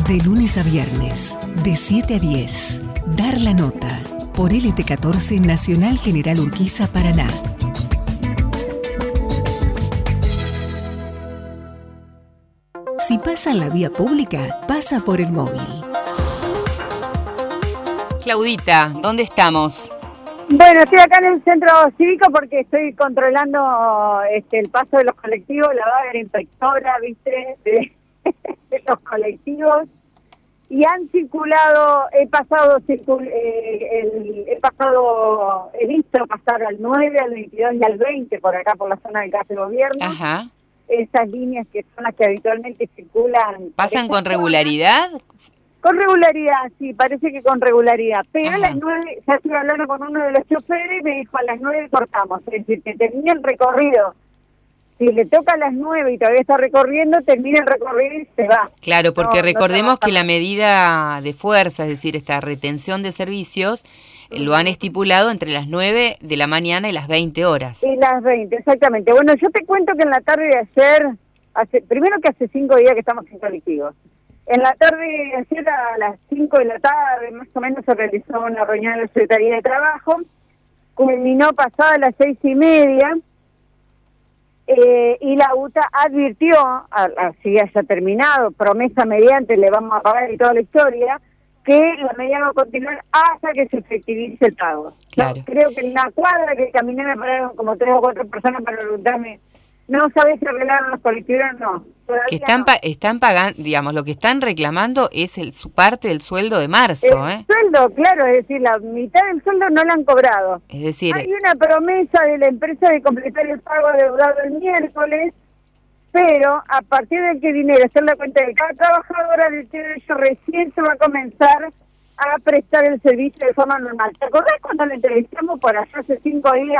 De lunes a viernes, de 7 a 10. Dar la nota. Por LT14 Nacional General Urquiza, Paraná. Si pasa en la vía pública, pasa por el móvil. Claudita, ¿dónde estamos? Bueno, estoy acá en el centro cívico porque estoy controlando el paso de los colectivos. La va a ver inspectora, ¿viste? De los colectivos. Y han circulado, he visto pasar al 9, al 22 y al 20 por acá, por la zona del Casa de Gobierno. Ajá. Esas líneas que son las que habitualmente circulan. ¿Pasan con regularidad? Con regularidad, sí, parece que con regularidad. Pero Ajá. a las 9, ya estuve hablando con uno de los choferes y me dijo a las 9 cortamos. Es decir, que termina el recorrido. Si le toca a las 9 y todavía está recorriendo, termina el recorrido y se va. Claro, porque recordemos que la medida medida de fuerza, es decir, esta retención de servicios, lo han estipulado entre las 9 de la mañana y las 20 horas. Y las 20, exactamente. Bueno, yo te cuento que en la tarde de ayer, primero que hace 5 días que estamos sin colectivos. En la tarde de ayer a las 5 de la tarde, más o menos, se realizó una reunión en la Secretaría de Trabajo. Culminó pasada las 6:30. Y la UTA advirtió, así haya terminado, promesa mediante, le vamos a pagar y toda la historia, que la medida va a continuar hasta que se efectivice el pago. Claro. Yo creo que en la cuadra que caminé me pararon como 3 o 4 personas para preguntarme, ¿no sabés si arreglaron los colectivos? No. Que están pagando, digamos, lo que están reclamando es su parte del sueldo de marzo, El sueldo, claro, es decir, la mitad del sueldo no la han cobrado. Es decir, hay una promesa de la empresa de completar el pago adeudado el miércoles, pero a partir de qué dinero, hacer la cuenta de cada trabajadora del ellos recién se va a comenzar a prestar el servicio de forma normal. ¿Te acordás cuando le entrevistamos por allá hace 5 días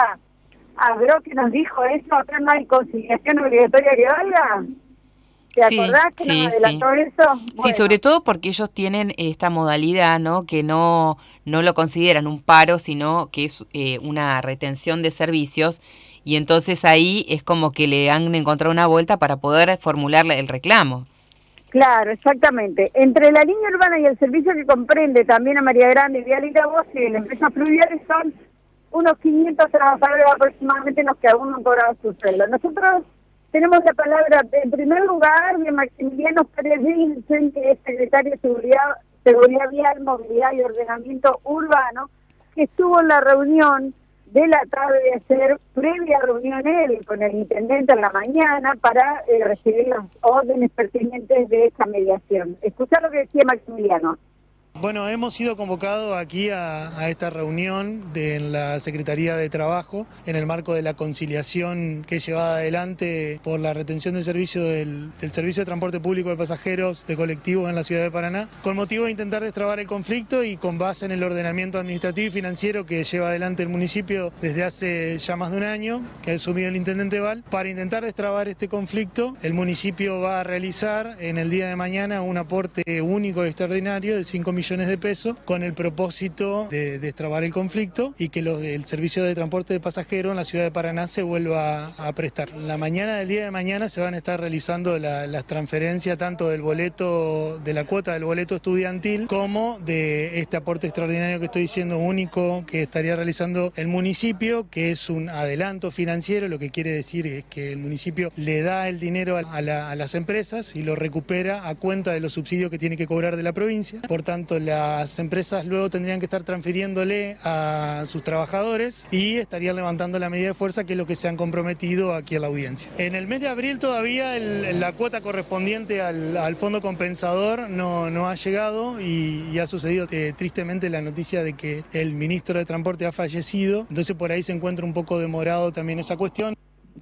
a Bro que nos dijo eso? ¿Acá no hay conciliación obligatoria que valga? ¿Te acordás que nos adelantó eso? Bueno. Sí, sobre todo porque ellos tienen esta modalidad, ¿no? Que no lo consideran un paro, sino que es una retención de servicios, y entonces ahí es como que le han encontrado una vuelta para poder formular el reclamo. Claro, exactamente. Entre la línea urbana y el servicio que comprende también a María Grande, Vial y La Voz y la empresa Fluviales son unos 500 trabajadores aproximadamente los que aún no han cobrado su sueldo. Nosotros tenemos la palabra, en primer lugar, de Maximiliano Pérez Vincent, que es secretario de Seguridad Vial, Movilidad y Ordenamiento Urbano, que estuvo en la reunión de la tarde de ayer, previa reunión él con el intendente en la mañana para recibir las órdenes pertinentes de esta mediación. Escuchá lo que decía Maximiliano. Bueno, hemos sido convocados aquí a esta reunión en la Secretaría de Trabajo en el marco de la conciliación que es llevada adelante por la retención del servicio del Servicio de Transporte Público de Pasajeros de colectivos en la ciudad de Paraná, con motivo de intentar destrabar el conflicto y con base en el ordenamiento administrativo y financiero que lleva adelante el municipio desde hace ya más de un año, que ha asumido el intendente Val. Para intentar destrabar este conflicto, el municipio va a realizar en el día de mañana un aporte único y extraordinario de 5 millones de pesos con el propósito de destrabar el conflicto y que el servicio de transporte de pasajeros en la ciudad de Paraná se vuelva a prestar. La mañana del día de mañana se van a estar realizando las transferencias tanto del boleto, de la cuota del boleto estudiantil, como de este aporte extraordinario que estoy diciendo único que estaría realizando el municipio, que es un adelanto financiero. Lo que quiere decir es que el municipio le da el dinero a las empresas y lo recupera a cuenta de los subsidios que tiene que cobrar de la provincia. Por tanto, las empresas luego tendrían que estar transfiriéndole a sus trabajadores y estarían levantando la medida de fuerza, que es lo que se han comprometido aquí a la audiencia. En el mes de abril todavía la cuota correspondiente al fondo compensador no ha llegado y ha sucedido tristemente la noticia de que el ministro de Transporte ha fallecido, entonces por ahí se encuentra un poco demorado también esa cuestión.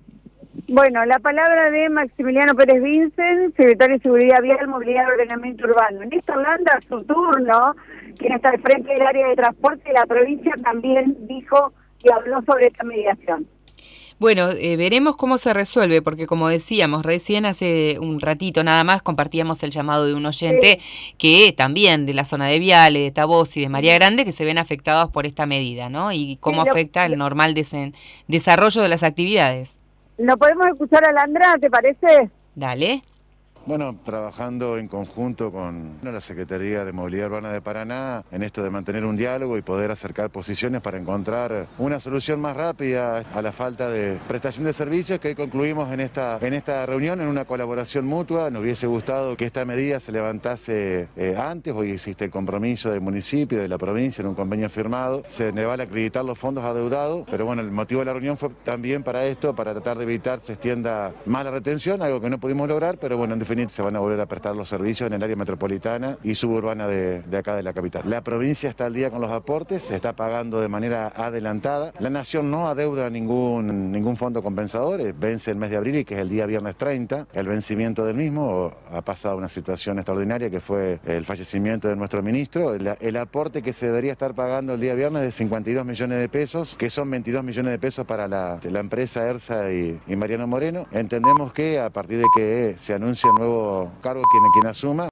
Bueno, la palabra de Maximiliano Pérez Vincent, secretario de Seguridad Vial, Movilidad y Ordenamiento Urbano. Néstor Landa, su turno, quien está al frente del área de transporte de la provincia, también dijo y habló sobre esta mediación. Bueno, veremos cómo se resuelve, porque como decíamos recién, hace un ratito nada más compartíamos el llamado de un oyente que también de la zona de Viale, de Tabós y de María Grande, que se ven afectados por esta medida, ¿no? Y cómo afecta el normal desarrollo de las actividades. ¿Lo podemos escuchar a Landra, te parece? Dale. Bueno, trabajando en conjunto con la Secretaría de Movilidad Urbana de Paraná en esto de mantener un diálogo y poder acercar posiciones para encontrar una solución más rápida a la falta de prestación de servicios que hoy concluimos en esta reunión en una colaboración mutua. Nos hubiese gustado que esta medida se levantase antes. Hoy existe el compromiso del municipio, de la provincia, en un convenio firmado. Se le van a acreditar los fondos adeudados, pero bueno, el motivo de la reunión fue también para esto, para tratar de evitar se extienda más la retención, algo que no pudimos lograr, pero bueno, en definitiva se van a volver a prestar los servicios en el área metropolitana y suburbana de acá de la capital. La provincia está al día con los aportes, se está pagando de manera adelantada. La Nación no adeuda ningún fondo compensador, vence el mes de abril y que es el día viernes 30. El vencimiento del mismo ha pasado una situación extraordinaria que fue el fallecimiento de nuestro ministro. El aporte que se debería estar pagando el día viernes de 52 millones de pesos, que son 22 millones de pesos para la empresa ERSA y Mariano Moreno. Entendemos que a partir de que se anuncie el nuevo cargo quien asuma,